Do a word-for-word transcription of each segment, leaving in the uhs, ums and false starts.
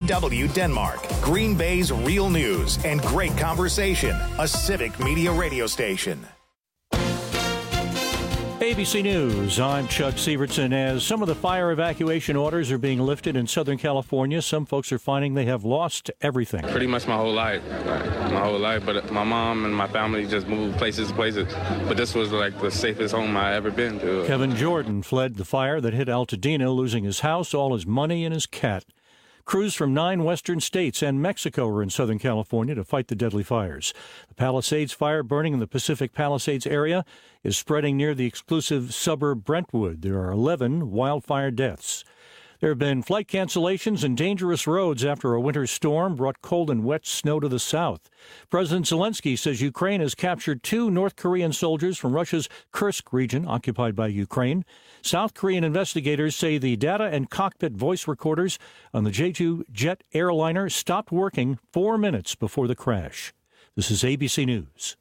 W Denmark, Green Bay's real news and great conversation, a civic media radio station. A B C News, I'm Chuck Sievertson. As some of the fire evacuation orders are being lifted in Southern California, some folks are finding they have lost everything. Pretty much my whole life, like, my whole life, but my mom and my family just moved places to places, but this was like the safest home I ever been to. Kevin Jordan fled the fire that hit Altadena, losing his house, all his money, and his cat. Crews from nine western states and Mexico are in Southern California to fight the deadly fires. The Palisades fire burning in the Pacific Palisades area is spreading near the exclusive suburb Brentwood. There are eleven wildfire deaths. There have been flight cancellations and dangerous roads after a winter storm brought cold and wet snow to the south. President Zelensky says Ukraine has captured two North Korean soldiers from Russia's Kursk region, occupied by Ukraine. South Korean investigators say the data and cockpit voice recorders on the Jeju jet airliner stopped working four minutes before the crash. This is A B C News.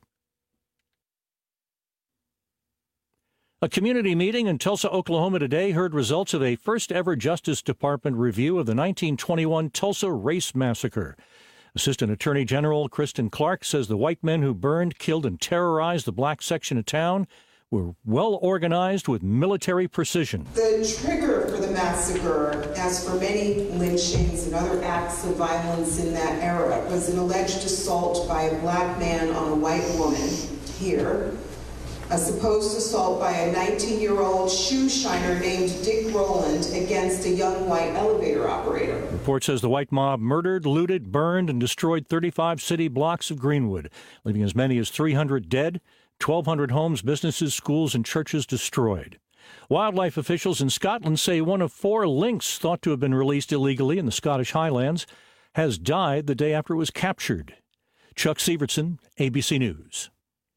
A community meeting in Tulsa, Oklahoma today heard results of a first-ever Justice Department review of the nineteen twenty-one Tulsa Race Massacre. Assistant Attorney General Kristen Clark says the white men who burned, killed, and terrorized the black section of town were well organized with military precision. The trigger for the massacre, as for many lynchings and other acts of violence in that era, was an alleged assault by a black man on a white woman here. A supposed assault by a nineteen-year-old shoe shiner named Dick Rowland against a young white elevator operator. The report says the white mob murdered, looted, burned, and destroyed thirty-five city blocks of Greenwood, leaving as many as three hundred dead, twelve hundred homes, businesses, schools, and churches destroyed. Wildlife officials in Scotland say one of four lynx thought to have been released illegally in the Scottish Highlands has died the day after it was captured. Chuck Sievertson, A B C News.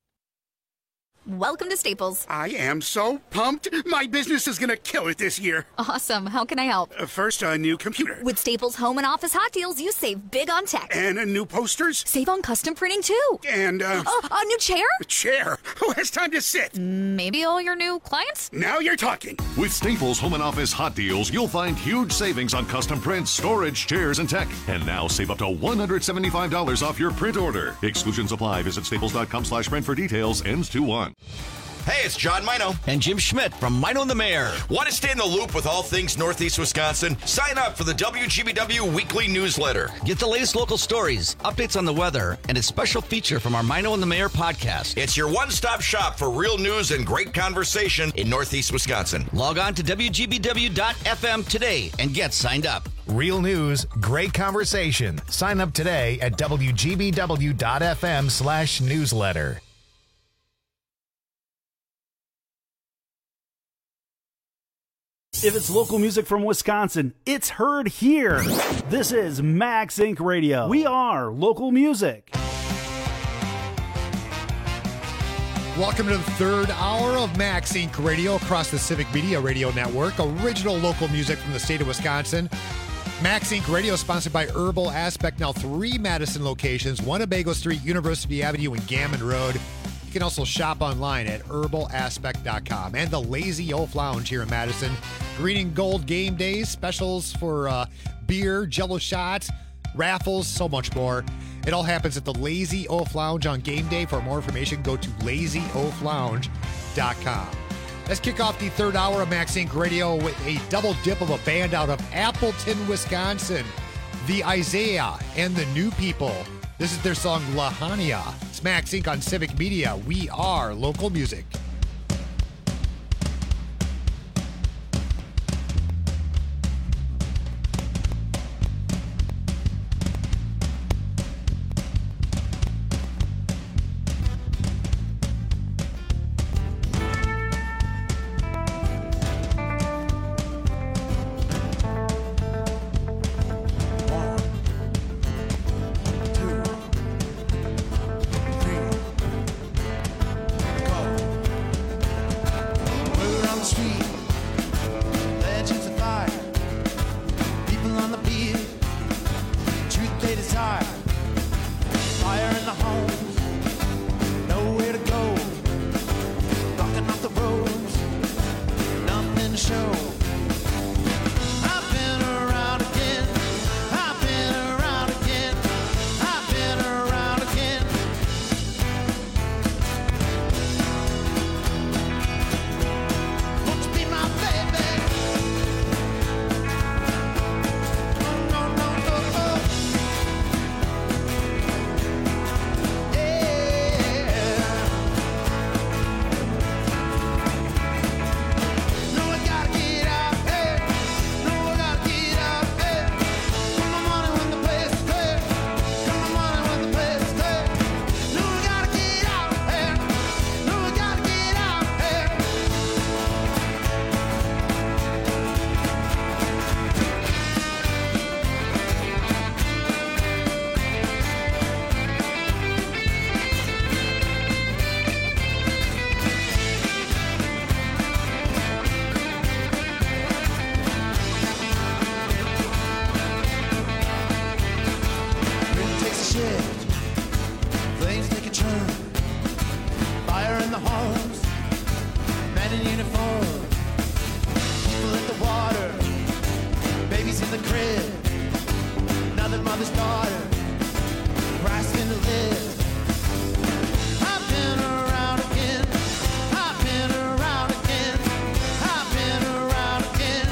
Welcome to Staples. I am so pumped. My business is going to kill it this year. Awesome. How can I help? Uh, first, a new computer. With Staples Home and Office Hot Deals, you save big on tech. And a new posters. Save on custom printing, too. And, uh... Oh, a new chair? A chair? Who has time to sit? Maybe all your new clients? Now you're talking. With Staples Home and Office Hot Deals, you'll find huge savings on custom prints, storage, chairs, and tech. And now save up to one hundred seventy-five dollars off your print order. Exclusions apply. Visit staples.com slash print for details. Ends two one. Hey, it's John Mino. And Jim Schmidt from Mino and the Mayor. Want to stay in the loop with all things Northeast Wisconsin? Sign up for the W G B W weekly newsletter. Get the latest local stories, updates on the weather, and a special feature from our Mino and the Mayor podcast. It's your one-stop shop for real news and great conversation in Northeast Wisconsin. Log on to W G B W dot F M today and get signed up. Real news, great conversation. Sign up today at W G B W dot F M slash newsletter. If it's local music from Wisconsin, it's heard here. This is Max Incorporated. Radio. We are local music. Welcome to the third hour of Max Incorporated. Radio across the Civic Media Radio Network. Original local music from the state of Wisconsin. Max Incorporated Radio is sponsored by Herbal Aspect. Now three Madison locations, Winnebago Street, University Avenue, and Gammon Road. You can also shop online at herbal aspect dot com. And the Lazy Oaf Lounge here in Madison. Green and gold game days, specials for uh, beer, jello shots, raffles, so much more. It all happens at the Lazy Oaf Lounge on game day. For more information, go to lazy oaf lounge dot com. Let's kick off the third hour of Max Incorporated. Radio with a double dip of a band out of Appleton, Wisconsin. The Isaiah and the New People. This is their song Lahania. It's Max Incorporated on Civic Media. We are local music. I've been around again. I've been shift. Flames take a turn. Fire in the halls. Men in uniform. People at the water. Babies in the crib. Another mother's daughter. Grasping to live. I've been around again. I've been around again. I've been around again.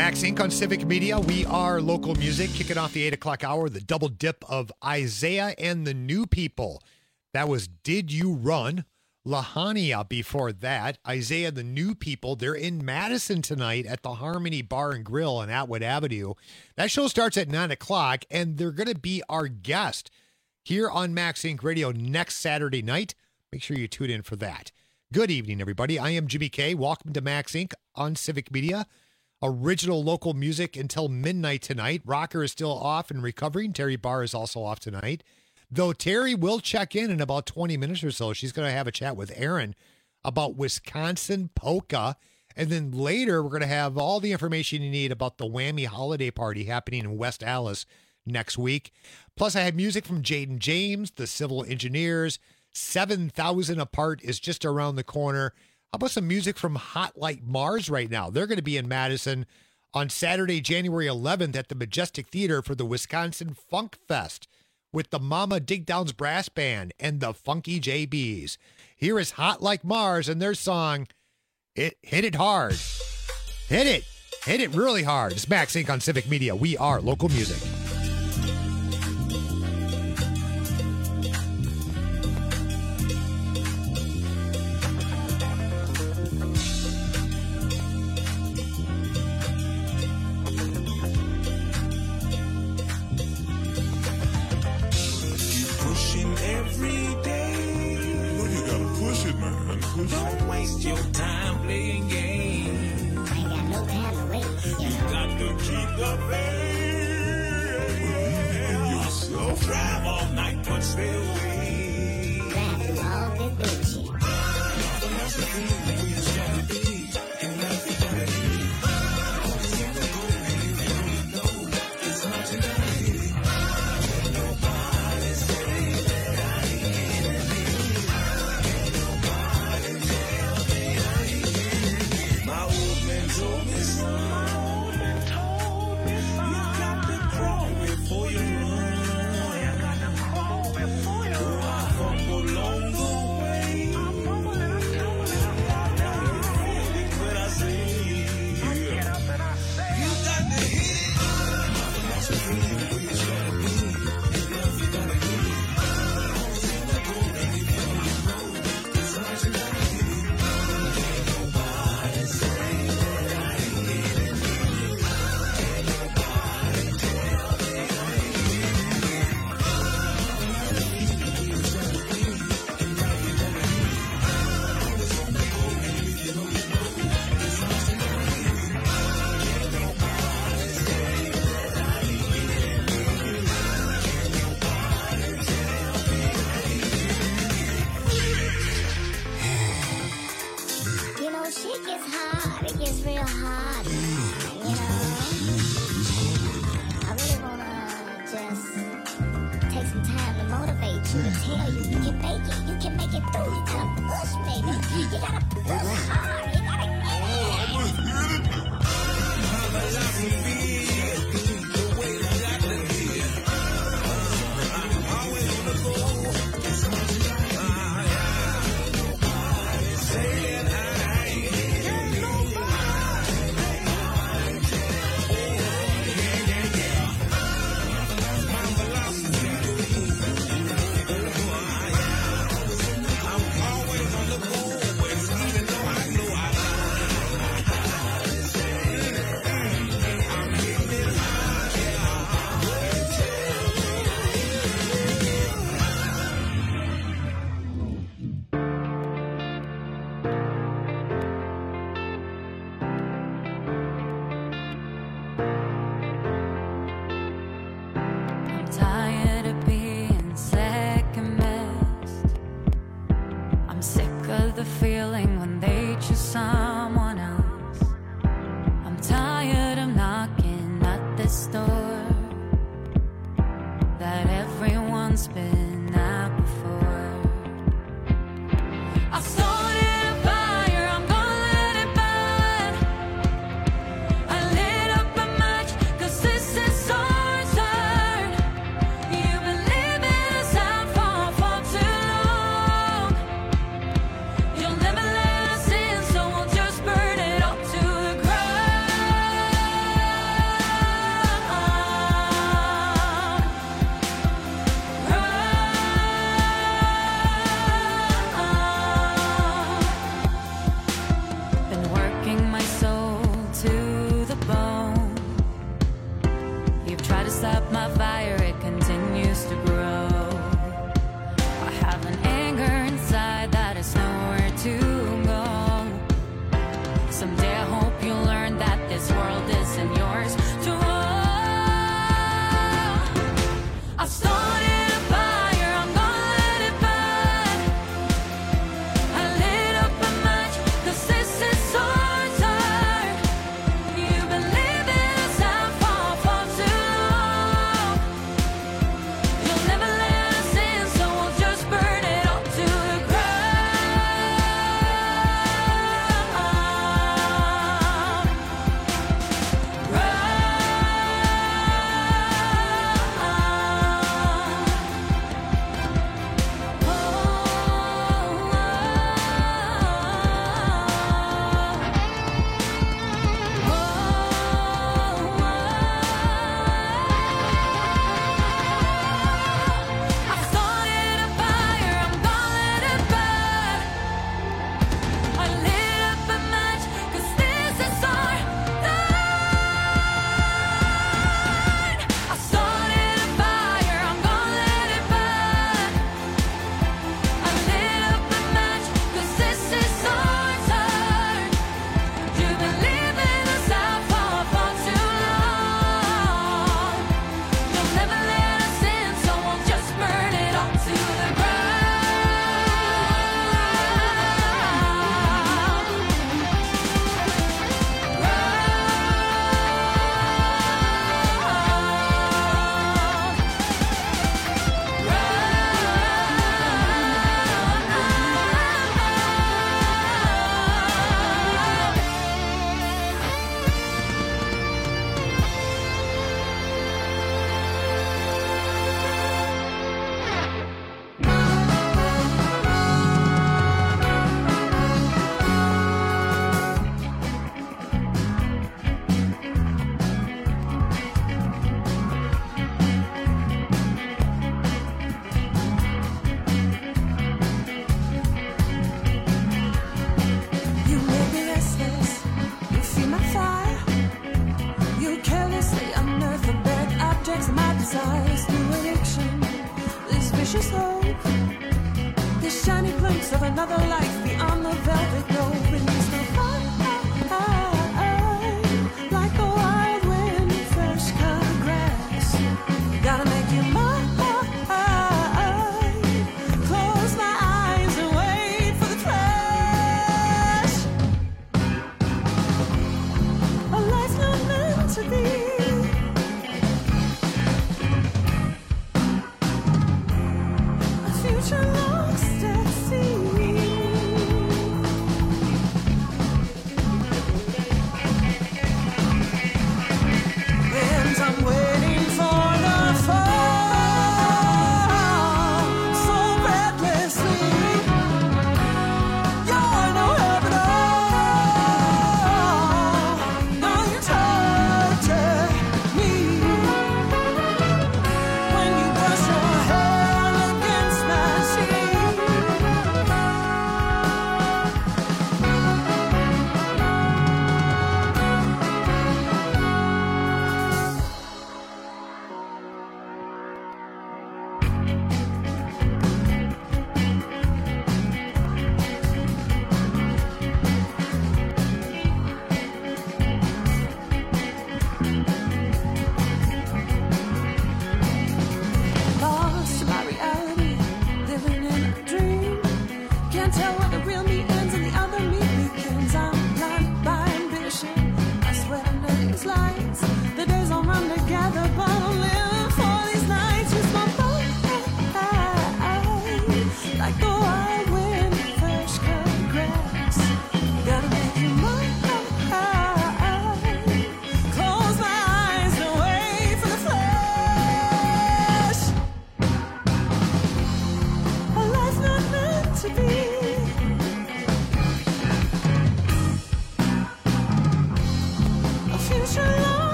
Max Incorporated on Civic Media. We are local music, kicking off the eight o'clock hour, the double dip of Isaiah and the New People. That was Did You Run? Lahania before that. Isaiah, the New People, they're in Madison tonight at the Harmony Bar and Grill on Atwood Avenue. That show starts at nine o'clock, and they're going to be our guest here on Max Incorporated Radio next Saturday night. Make sure you tune in for that. Good evening, everybody. I am Jimmy K. Welcome to Max Incorporated on Civic Media. Original local music until midnight tonight. Rocker is still off and recovering. Terry Barr is also off tonight. Though Terry will check in in about twenty minutes or so. She's going to have a chat with Aaron about Wisconsin polka. And then later, we're going to have all the information you need about the Whammy Holiday Party happening in West Allis next week. Plus, I have music from Jaden James, the Civil Engineers. seven thousand Apart is just around the corner. How about some music from Hot Like Mars right now? They're going to be in Madison on Saturday, January eleventh at the Majestic Theater for the Wisconsin Funk Fest with the Mama Dig Downs Brass Band and the Funky J Bs. Here is Hot Like Mars and their song, It Hit It Hard. Hit it. Hit it really hard. It's Max Incorporated on Civic Media. We are local music. Don't waste your time playing games. I ain't got no time to waste. You got to keep the faith. So drive all night, but stay away. Drive through all this bullshit. That's the thing that we just gotta be. And that's the gotta be. It's not tonight. Nobody say that I ain't told me so. You got to crawl before you run. You got to crawl before you run. I fumble along the way. I fumble and I tumble and I fall down. But I say, I get up and I say, you got to hit it. That's the thing we just gotta be. You gotta be. It's not tonight. Nobody say. Shit gets hard, it gets real hard, you know. I really wanna just take some time to motivate you, to tell you you can make it, you can make it through. You gotta push, baby. You gotta push hard. You gotta get You'll never let us in, so we'll just burn it all to the ground.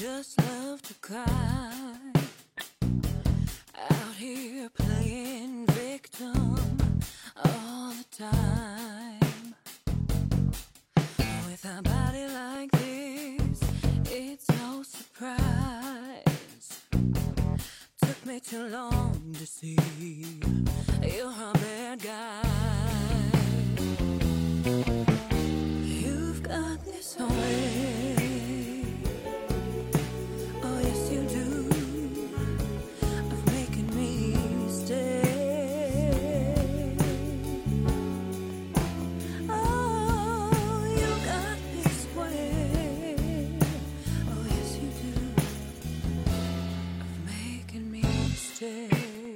just love to cry. Out here playing victim all the time. With a body like this, it's no surprise. Took me too long to see you're a bad guy. You've got this way. Oh yes you do. Of making me stay. Oh, you got this way. Oh yes you do. Of making me stay.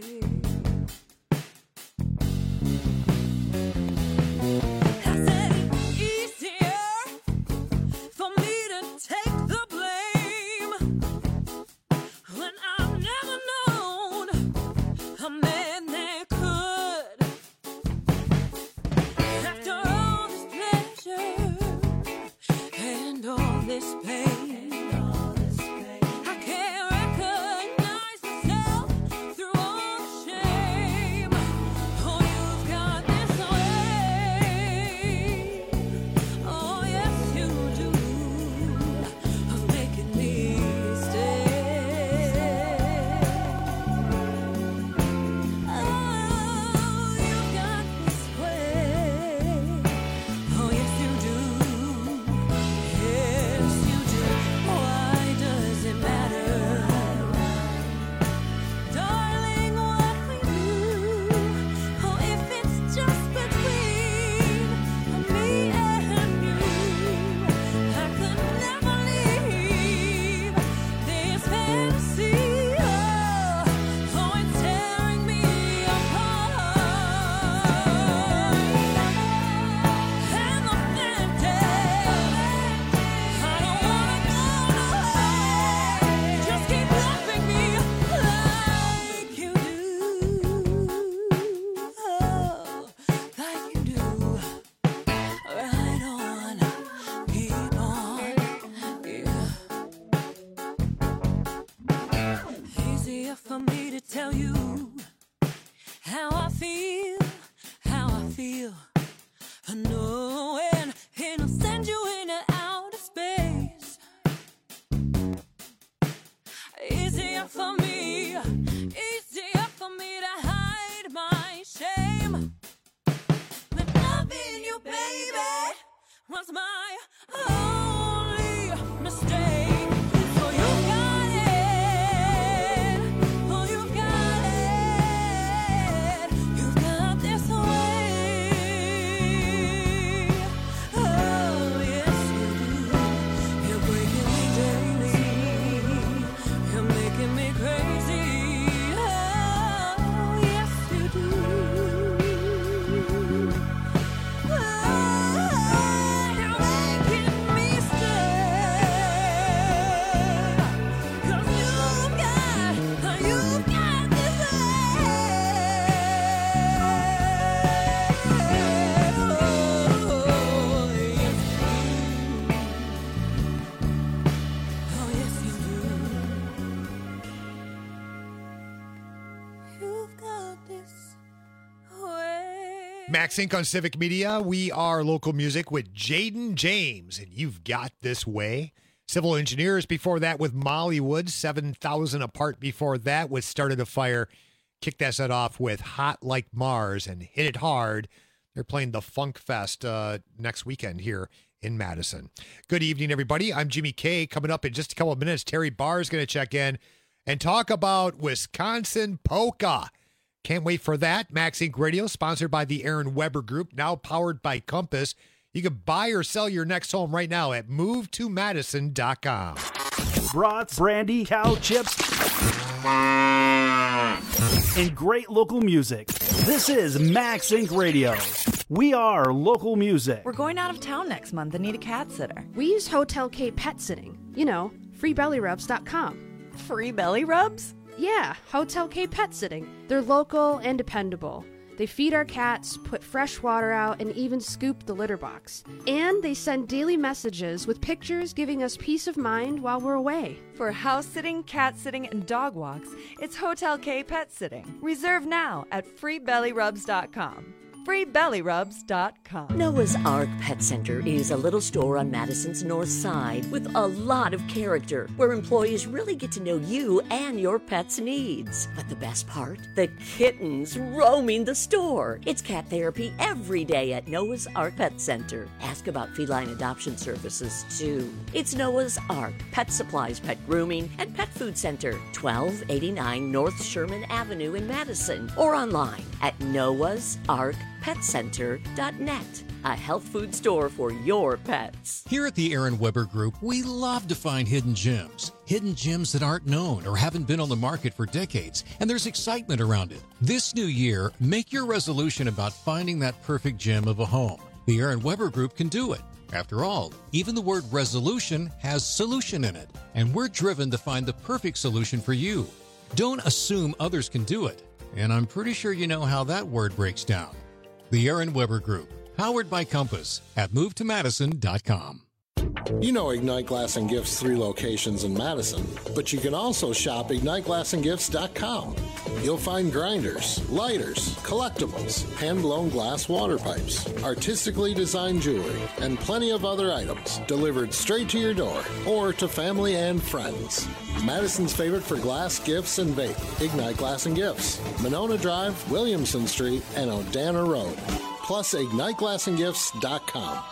Max Inc on Civic Media. We are local music with Jaden James, and You've Got This Way. Civil Engineers before that with Mollywood. seven thousand apart before that with Started a Fire. Kicked that set off with Hot Like Mars and Hit It Hard. They're playing the Funk Fest uh, next weekend here in Madison. Good evening, everybody. I'm Jimmy K. Coming up in just a couple of minutes, Terry Barr is going to check in and talk about Wisconsin Polka. Can't wait for that. Max Inc Radio, sponsored by the Aaron Weber Group, now powered by Compass. You can buy or sell your next home right now at move to madison dot com. Brats, brandy, cow chips, and great local music. This is Max Inc Radio. We are local music. We're going out of town next month and need a cat sitter. We use Hotel K Pet Sitting. You know, free belly rubs dot com. Free belly rubs? Yeah, Hotel K Pet Sitting. They're local and dependable. They feed our cats, put fresh water out, and even scoop the litter box. And they send daily messages with pictures giving us peace of mind while we're away. For house sitting, cat sitting, and dog walks, it's Hotel K Pet Sitting. Reserve now at free belly rubs dot com. free belly rubs dot com. Noah's Ark Pet Center is a little store on Madison's north side with a lot of character, where employees really get to know you and your pet's needs. But the best part? The kittens roaming the store. It's cat therapy every day at Noah's Ark Pet Center. Ask about feline adoption services, too. It's Noah's Ark Pet Supplies, Pet Grooming, and Pet Food Center, twelve eighty-nine North Sherman Avenue in Madison, or online at noahs ark pet center dot net. A health food store for your pets. Here at the Aaron Weber Group, we love to find hidden gems. Hidden gems that aren't known or haven't been on the market for decades, and there's excitement around it. This new year, make your resolution about finding that perfect gem of a home. The Aaron Weber Group can do it. After all, even the word resolution has solution in it, and we're driven to find the perfect solution for you. Don't assume others can do it, and I'm pretty sure you know how that word breaks down. The Aaron Weber Group, powered by Compass at move to madison dot com. You know Ignite Glass and Gifts' three locations in Madison, but you can also shop ignite glass and gifts dot com. You'll find grinders, lighters, collectibles, hand-blown glass water pipes, artistically designed jewelry, and plenty of other items delivered straight to your door or to family and friends. Madison's favorite for glass, gifts, and vape, Ignite Glass and Gifts, Monona Drive, Williamson Street, and Odana Road. Plus, ignite glass and gifts dot com.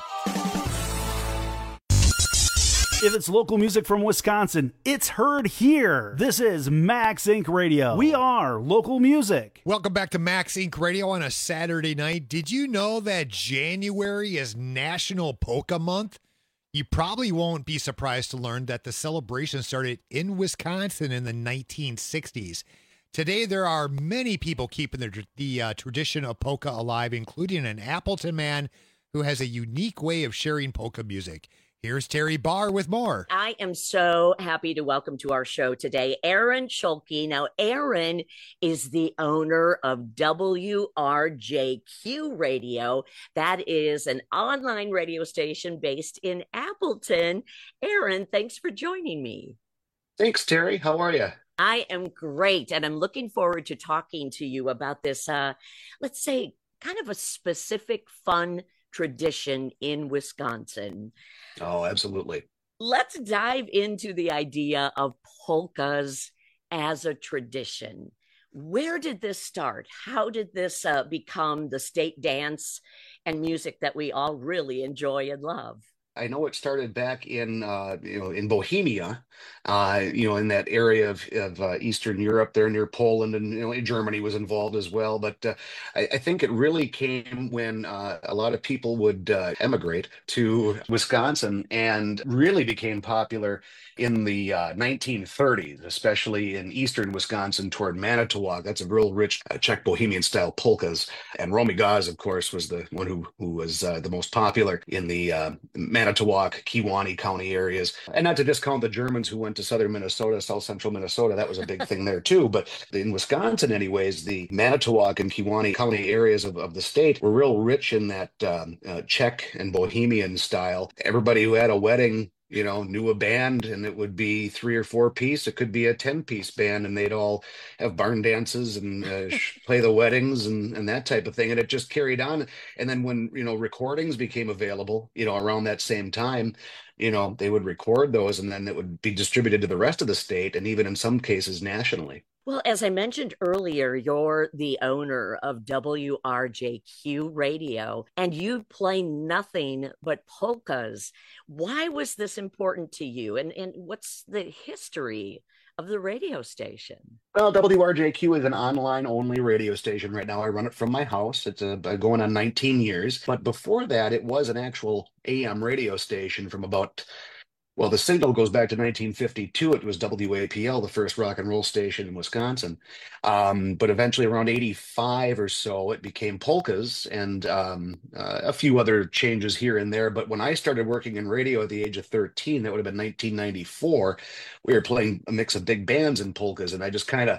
If it's local music from Wisconsin, it's heard here. This is Max Incorporated. Radio. We are local music. Welcome back to Max Incorporated. Radio on a Saturday night. Did you know that January is National Polka Month? You probably won't be surprised to learn that the celebration started in Wisconsin in the nineteen sixties. Today, there are many people keeping the, the uh, tradition of polka alive, including an Appleton man who has a unique way of sharing polka music. Here's Terry Barr with more. I am so happy to welcome to our show today Aaron Schulke. Now, Aaron is the owner of W R J Q Radio. That is an online radio station based in Appleton. Aaron, thanks for joining me. Thanks, Terry. How are you? I am great, and I'm looking forward to talking to you about this, uh, let's say, kind of a specific, fun tradition in Wisconsin. Oh, absolutely. Let's dive into the idea of polkas as a tradition. Where did this start? How did this uh, become the state dance and music that we all really enjoy and love? I know it started back in, uh, you know, in Bohemia, uh, you know, in that area of, of uh, Eastern Europe there near Poland, and, you know, Germany was involved as well. But uh, I, I think it really came when uh, a lot of people would uh, emigrate to Wisconsin, and really became popular in the uh, nineteen thirties, especially in Eastern Wisconsin toward Manitowoc. That's a real rich uh, Czech Bohemian style polkas. And Romy Gaz, of course, was the one who, who was uh, the most popular in the uh, Manitowoc, Kewaunee County areas. And not to discount the Germans who went to southern Minnesota, south central Minnesota. That was a big thing there too. But in Wisconsin, anyways, the Manitowoc and Kewaunee County areas of, of the state were real rich in that um, uh, Czech and Bohemian style. Everybody who had a wedding, you know, knew a band, and it would be three or four piece. It could be a ten piece band, and they'd all have barn dances and uh, play the weddings and, and that type of thing. And it just carried on. And then when, you know, recordings became available, you know, around that same time, you know, they would record those, and then it would be distributed to the rest of the state, and even in some cases nationally. Well, as I mentioned earlier, you're the owner of W R J Q Radio, and you play nothing but polkas. Why was this important to you? And, and what's the history of the radio station? Well, W R J Q is an online-only radio station right now. I run it from my house. It's a, going on nineteen years. But before that, it was an actual A M radio station from about... Well, the signal goes back to nineteen fifty-two. It was W A P L, the first rock and roll station in Wisconsin. Um, but eventually around eighty-five or so, it became polkas, and um, uh, a few other changes here and there. But when I started working in radio at the age of thirteen, that would have been nineteen ninety-four, we were playing a mix of big bands and polkas. And I just kind of,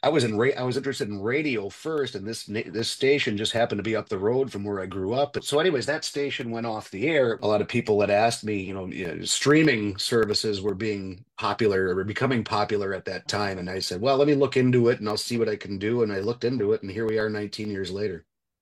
I was in ra- I was interested in radio first, and this na- this station just happened to be up the road from where I grew up. So, anyways, that station went off the air. A lot of people had asked me, you know, you know, streaming services were being popular or were becoming popular at that time, and I said, well, let me look into it and I'll see what I can do. And I looked into it, and here we are, nineteen years later.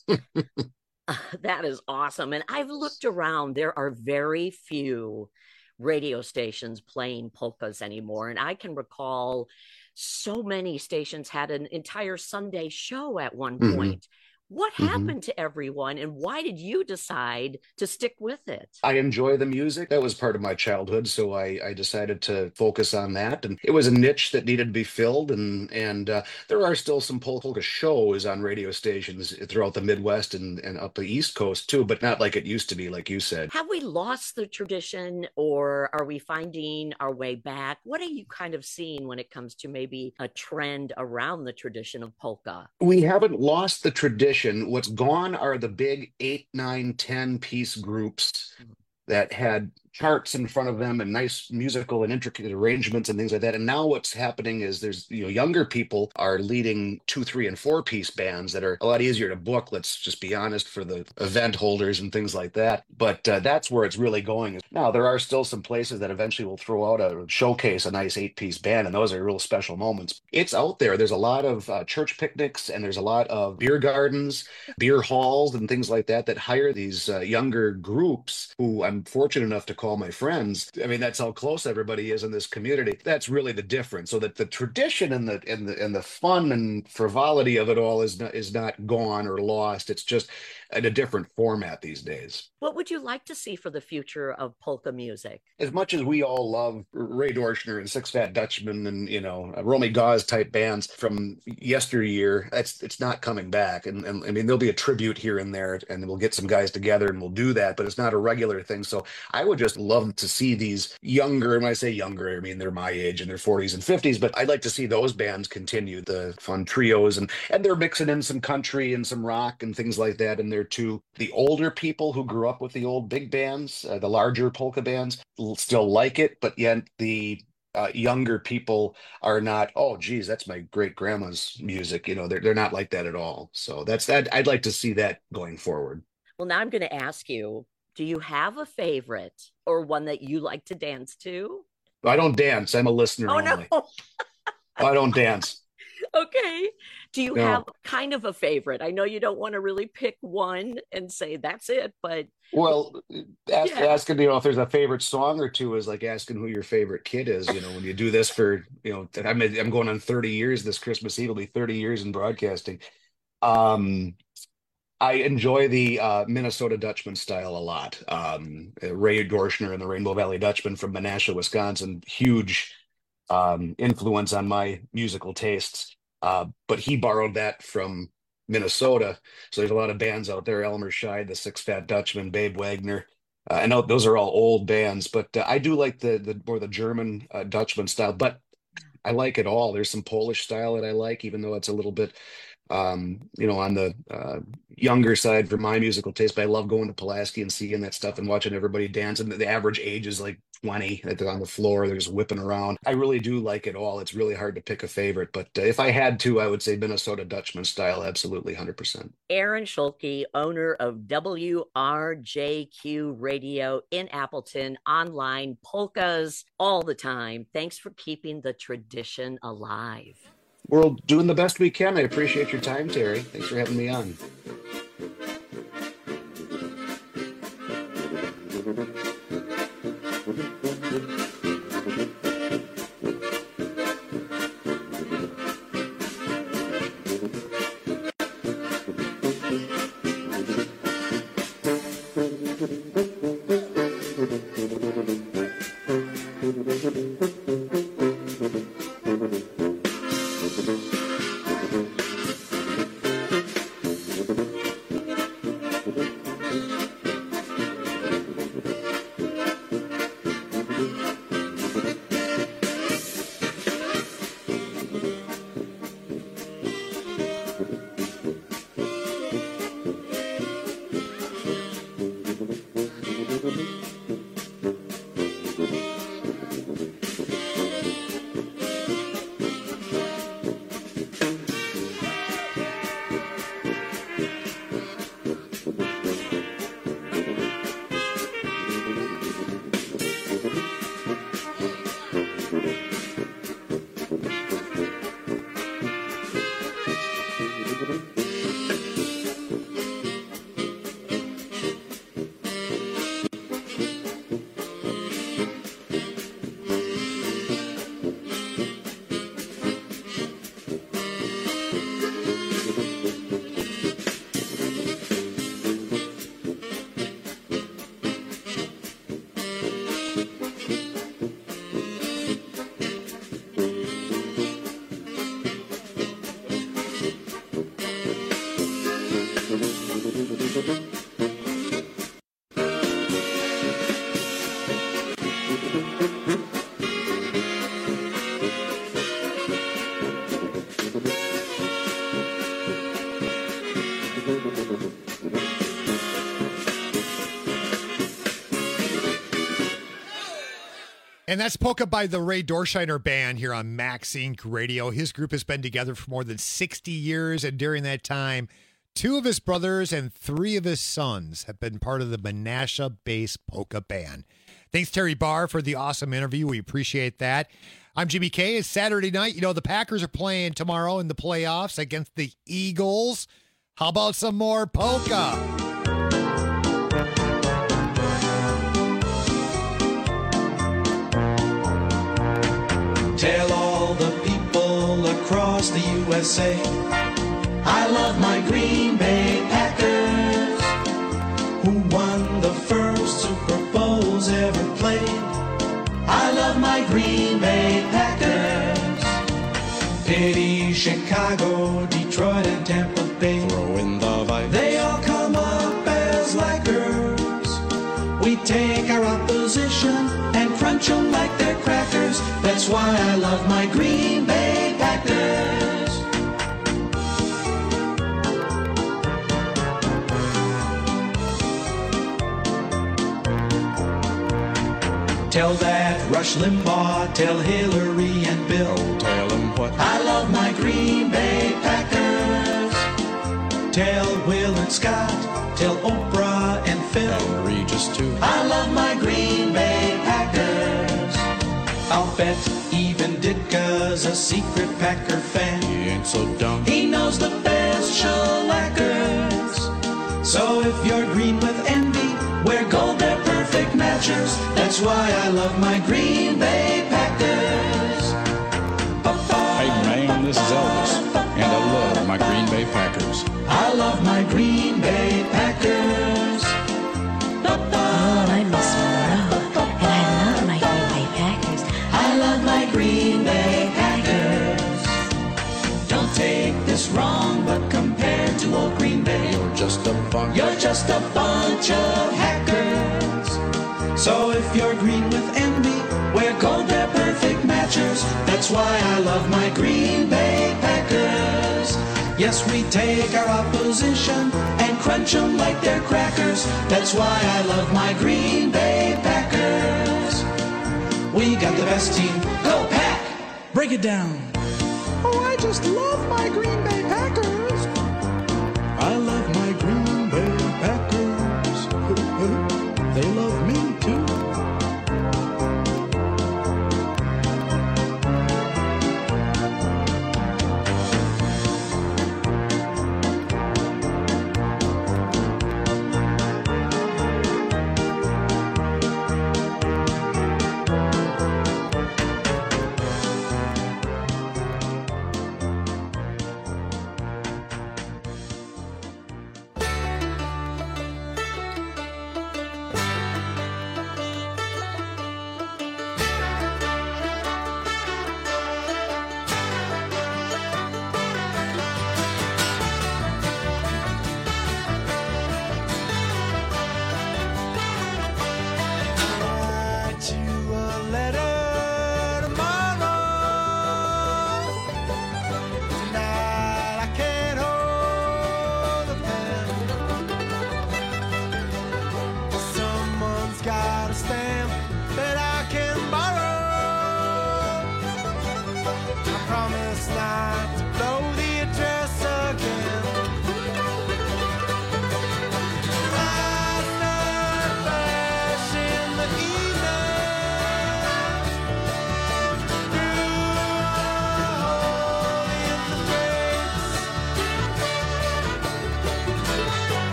That is awesome. And I've looked around. There are very few radio stations playing polkas anymore. And I can recall so many stations had an entire Sunday show at one Mhm. point. What Mhm. happened to everyone, and why did you decide to stick with it? I enjoy the music. That was part of my childhood, so I, I decided to focus on that. And it was a niche that needed to be filled. And and uh, there are still some polka shows on radio stations throughout the Midwest and, and up the East Coast too, but not like it used to be, like you said. Have we lost the tradition, or are we finding our way back? What are you kind of seeing when it comes to maybe a trend around the tradition of polka? We haven't lost the tradition. What's gone are the big eight, nine, ten piece groups that had charts in front of them and nice musical and intricate arrangements and things like that. And now what's happening is there's, you know, younger people are leading two, three, and four piece bands that are a lot easier to book. Let's just be honest, for the event holders and things like that. But uh, that's where it's really going. Now, there are still some places that eventually will throw out a showcase, a nice eight piece band, and those are real special moments. It's out there. There's a lot of uh, church picnics, and there's a lot of beer gardens, beer halls, and things like that that hire these uh, younger groups who I'm fortunate enough to call my friends. I mean, that's how close everybody is in this community. That's really the difference. So that the tradition and the and the and the fun and frivolity of it all is not is not gone or lost. It's just in a different format these days. What would you like to see for the future of polka music? As much as we all love Ray Dorschner and Six Fat Dutchman and, you know, Romy Gauze type bands from yesteryear, it's it's not coming back. And, and I mean, there'll be a tribute here and there, and we'll get some guys together and we'll do that, but it's not a regular thing. So I would just love to see these younger, and when I say younger, I mean, they're my age in their forties and fifties, but I'd like to see those bands continue, the fun trios, and, and they're mixing in some country and some rock and things like that in there too. The older people who grew up with the old big bands, uh, the larger polka bands, l- still like it, but yet the uh, younger people are not, oh, geez, that's my great grandma's music. You know, they're, they're not like that at all. So that's that. I'd like to see that going forward. Well, now I'm going to ask you, do you have a favorite or one that you like to dance to? I don't dance. I'm a listener Oh, only. no. I don't dance. Okay. Do you No. have kind of a favorite? I know you don't want to really pick one and say that's it, but Well, ask, Yeah. asking, you know, if there's a favorite song or two is like asking who your favorite kid is. You know, when you do this for, you know, I'm I'm going on thirty years this Christmas Eve. Will be thirty years in broadcasting. Um, I enjoy the uh, Minnesota Dutchman style a lot. Um, Ray Dorschner and the Rainbow Valley Dutchman from Menasha, Wisconsin, huge um, influence on my musical tastes. Uh, but he borrowed that from Minnesota. So there's a lot of bands out there, Elmer Scheid, the Six Fat Dutchman, Babe Wagner. Uh, I know those are all old bands, but uh, I do like the the more the German uh, Dutchman style, but I like it all. There's some Polish style that I like, even though it's a little bit, um, you know, on the uh, younger side for my musical taste. But I love going to Pulaski and seeing that stuff and watching everybody dance. And the, the average age is like twenty. They're on the floor, they're just whipping around. I really do like it all. It's really hard to pick a favorite, but uh, if I had to, I would say Minnesota Dutchman style, absolutely, one hundred percent. Aaron Schulke, owner of W R J Q Radio in Appleton, online polkas all the time. Thanks for keeping the tradition alive. We're doing the best we can. I appreciate your time, Terry. Thanks for having me on. And that's Polka by the Ray Dorsheimer Band here on Max Incorporated. Radio. His group has been together for more than sixty years, and during that time, two of his brothers and three of his sons have been part of the Menasha-based Polka Band. Thanks, Terry Barr, for the awesome interview. We appreciate that. I'm Jimmy K. It's Saturday night. You know, the Packers are playing tomorrow in the playoffs against the Eagles. How about some more polka? Tell all the people across the U S A I love my Green Bay Packers, who won the first Super Bowls ever played. I love my Green Bay Packers. Pity Chicago, Detroit, and Tampa Bay. Throw in the Vikings. They all come up as laggards. We take our opposition and crunch them like they're crackers. That's why I love my Green Bay Packers. Tell that Rush Limbaugh, tell Hillary and Bill. Tell them what? I love my Green Bay Packers. Tell Will and Scott, tell Oprah and Phil. And Regis too. I love my Green Bay Packers. I'll bet even Ditka's a secret Packer fan. He ain't so dumb. He knows the best shellackers. So if you're green with envy, wear gold, they're perfect matchers. That's why I love my Green Bay Packers. Hey man, this is Elvis, and I love my Green Bay Packers. I love my Green Bay Packers. Oh, I'm Miss Monroe, and I love my Green Bay Packers. I love my Green Bay Packers. Don't take this wrong, but compared to old Green Bay, You're just a bunch. you're just a bunch of hackers. So if you're green with envy, wear gold, they're perfect matchers. That's why I love my Green Bay Packers. Yes, we take our opposition and crunch them like they're crackers. That's why I love my Green Bay Packers. We got the best team. Go Pack! Break it down. Oh, I just love my Green Bay Packers. I love my Green Bay Packers. They love me too.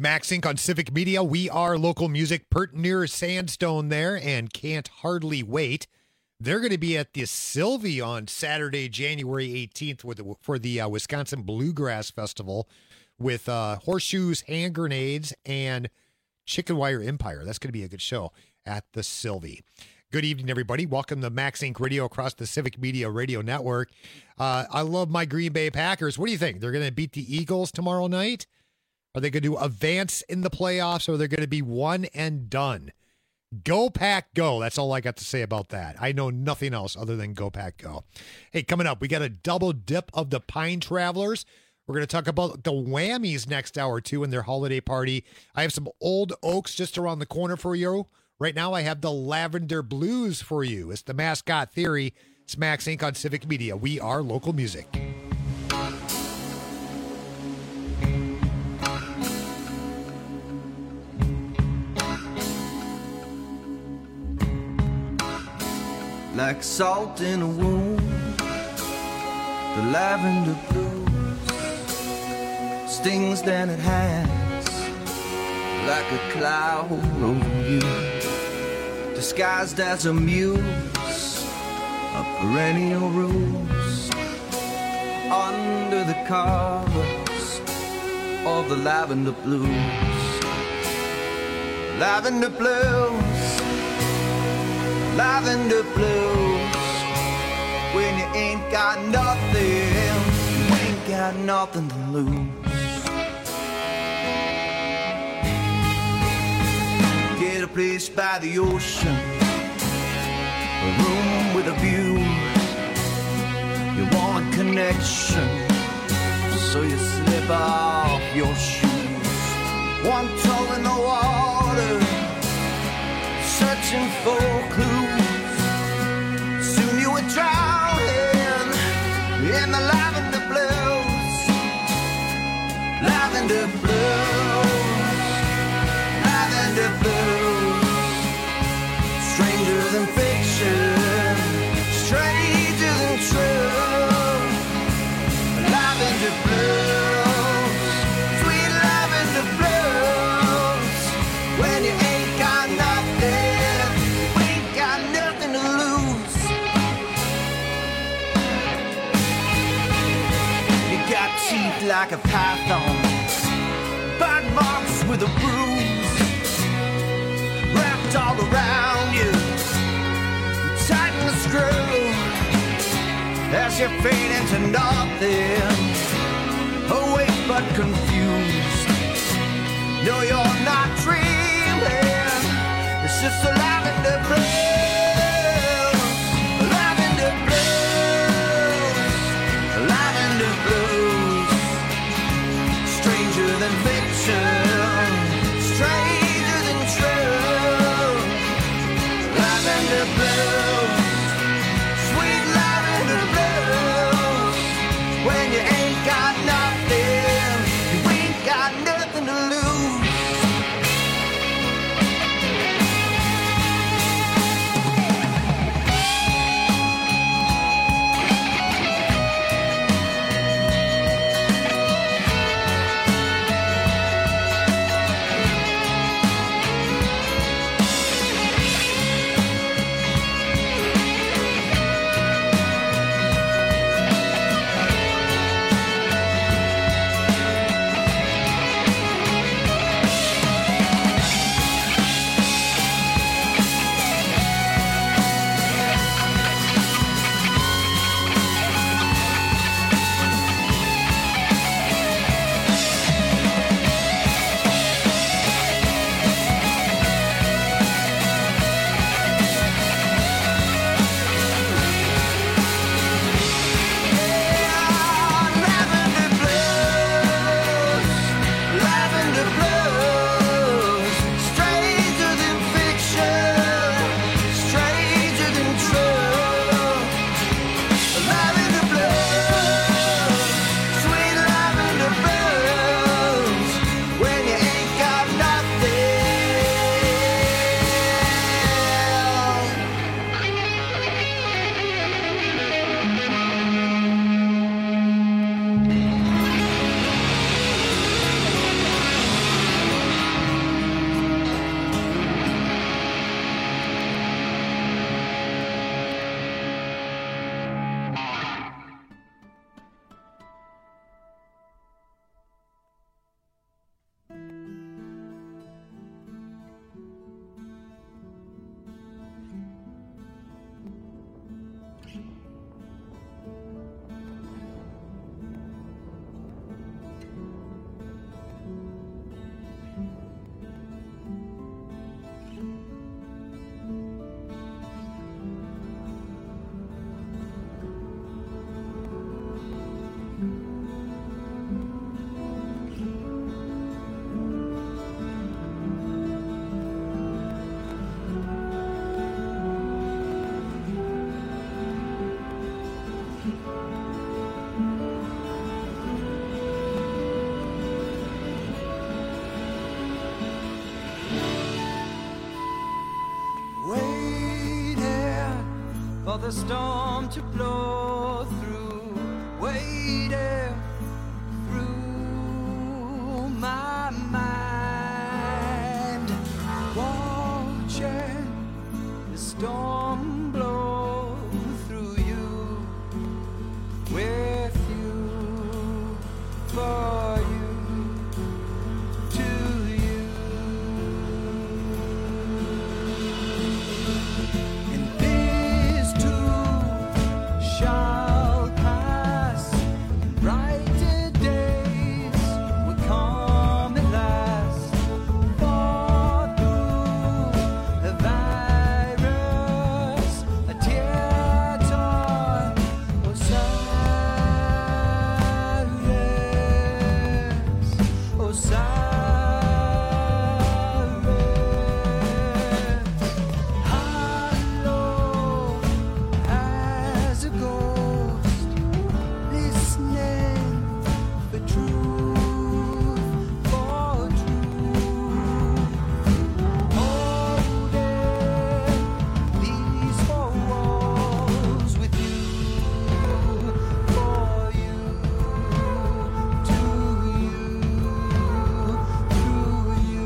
Max Inc on Civic Media. We are local music. Pert near Sandstone there and Can't Hardly Wait. They're going to be at the Sylvie on Saturday, January eighteenth with the, for the uh, Wisconsin Bluegrass Festival with uh, Horseshoes, Hand Grenades, and Chicken Wire Empire. That's going to be a good show at the Sylvie. Good evening, everybody. Welcome to Max Inc Radio across the Civic Media Radio Network. Uh, I love my Green Bay Packers. What do you think? They're going to beat the Eagles tomorrow night? Are they going to advance in the playoffs, or are they going to be one and done? Go Pack Go. That's all I got to say about that. I know nothing else other than Go Pack Go. Hey, coming up, we got a double dip of the Pine Travelers. We're going to talk about the Whammies next hour, too, and their holiday party. I have some Old Oaks just around the corner for you. Right now, I have the Lavender Blues for you. It's the Mascot Theory. It's Max Inc on Civic Media. We are local music. Like salt in a wound, the lavender blues stings than it has, like a cloud over you, disguised as a muse of perennial rose, under the covers of the lavender blues. Lavender blues, lavender blues, when you ain't got nothing, you ain't got nothing to lose. Get a place by the ocean, a room with a view. You want a connection, so you slip off your shoes. One toe in the water, searching for clues. Soon you were drowning in the lavender blues. Lavender blues, lavender blues. Stranger than fiction, stranger than true. Lavender blues, sweet lavender blues. When you ain't got nothing, we ain't got nothing to lose. You got teeth like a python, bite marks with a bruise, wrapped all around you. You tighten the screw as you fade into nothing, awake but confused. No, you're not dreaming, it's just a lavender blues, lavender blues, lavender blues. Stranger than fiction, stranger than true. Lavender blues, sweet lavender blues. When you ain't got nothing, you ain't got nothing to lose. the storm to blow through, waiting through my mind, watching the storm blow through you, with you, for you, to you. And these two shall pass, and brighter days will come at last. For through the virus, a tear-torn Osiris, Osiris, hollow as a ghost, listening for truth, for truth, holding these four walls with you, for you, to you, through you.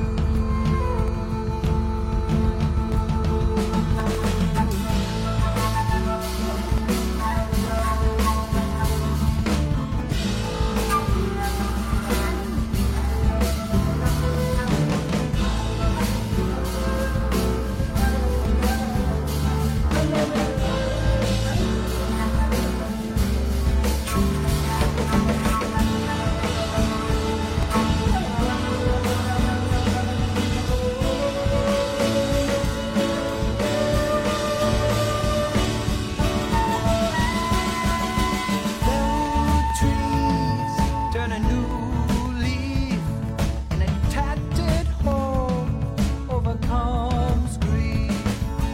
Trees turn a new leaf, and a tattered home overcomes grief.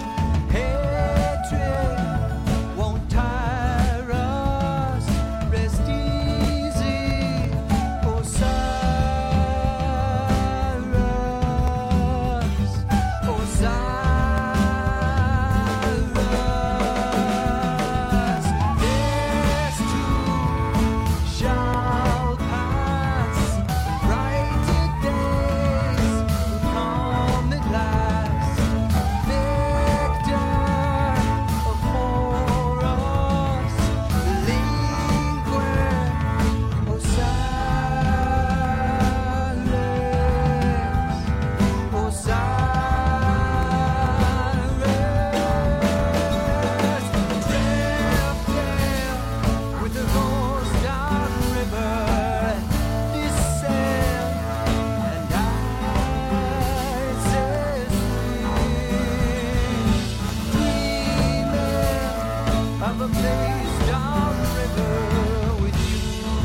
Hatred won't tire us. Rest easy, Osiris, Osiris. This too shall pass, brighter days will come at last. Victor of horrors, delinquent Osiris, Osiris, drifting with the ghost down river, descend and eyes as dreaming of a place down river with you,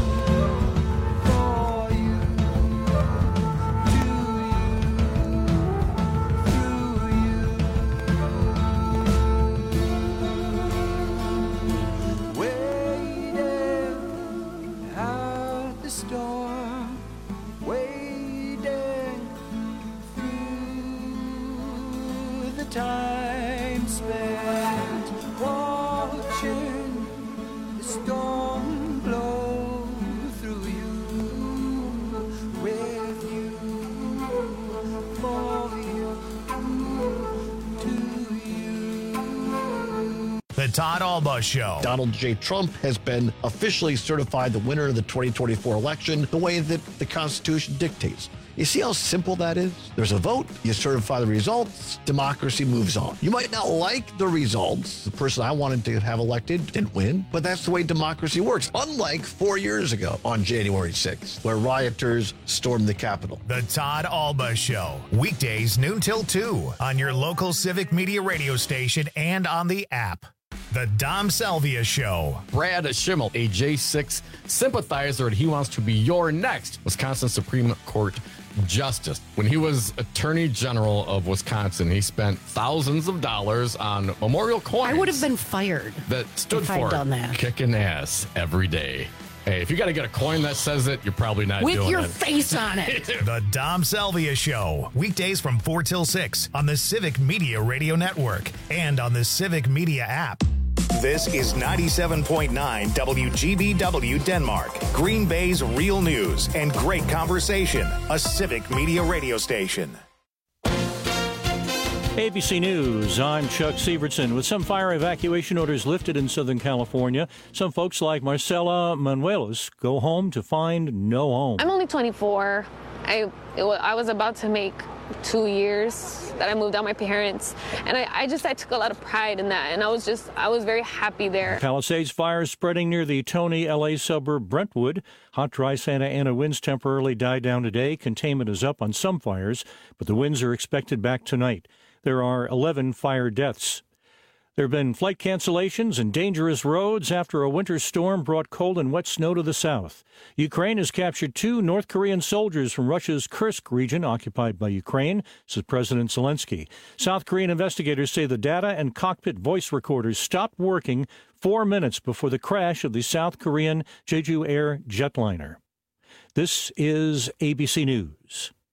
for you, to you, through you. Waiting out the storm, waiting through the time spent, watching the storm blow through you, with you, for you, to you. The Todd Alba Show. Donald J. Trump has been officially certified the winner of the twenty twenty-four election the way that the Constitution dictates. You see how simple that is? There's a vote, you certify the results, democracy moves on. You might not like the results. The person I wanted to have elected didn't win, but that's the way democracy works. Unlike four years ago on January sixth, where rioters stormed the Capitol. The Todd Alba Show. Weekdays noon till two on your local Civic Media radio station and on the app. The Dom Salvia Show. Brad Schimmel, a J six sympathizer, and he wants to be your next Wisconsin Supreme Court justice. When he was Attorney General of Wisconsin, he spent thousands of dollars on memorial coins. I would have been fired that stood if for I'd done that. kicking ass every day. Hey, if you got to get a coin that says it, you're probably not With doing your it. face on it. The Dom Salvia Show. Weekdays from four till six on the Civic Media Radio Network and on the Civic Media app. This is ninety-seven point nine W G B W Denmark, Green Bay's real news and great conversation, a Civic Media radio station. A B C News, I'm Chuck Severson. With some fire evacuation orders lifted in Southern California, some folks like Marcela Manuelos go home to find no home. I'm only twenty-four. I, it was, I was about to make two years that I moved out my parents, and I, I just I took a lot of pride in that, and I was just I was very happy there. Palisades fires spreading near the Tony, L A suburb Brentwood. Hot, dry Santa Ana winds temporarily died down today. Containment is up on some fires, but the winds are expected back tonight. There are eleven fire deaths. There have been flight cancellations and dangerous roads after a winter storm brought cold and wet snow to the south. Ukraine has captured two North Korean soldiers from Russia's Kursk region occupied by Ukraine, says President Zelensky. South Korean investigators say the data and cockpit voice recorders stopped working four minutes before the crash of the South Korean Jeju Air jetliner. This is A B C News.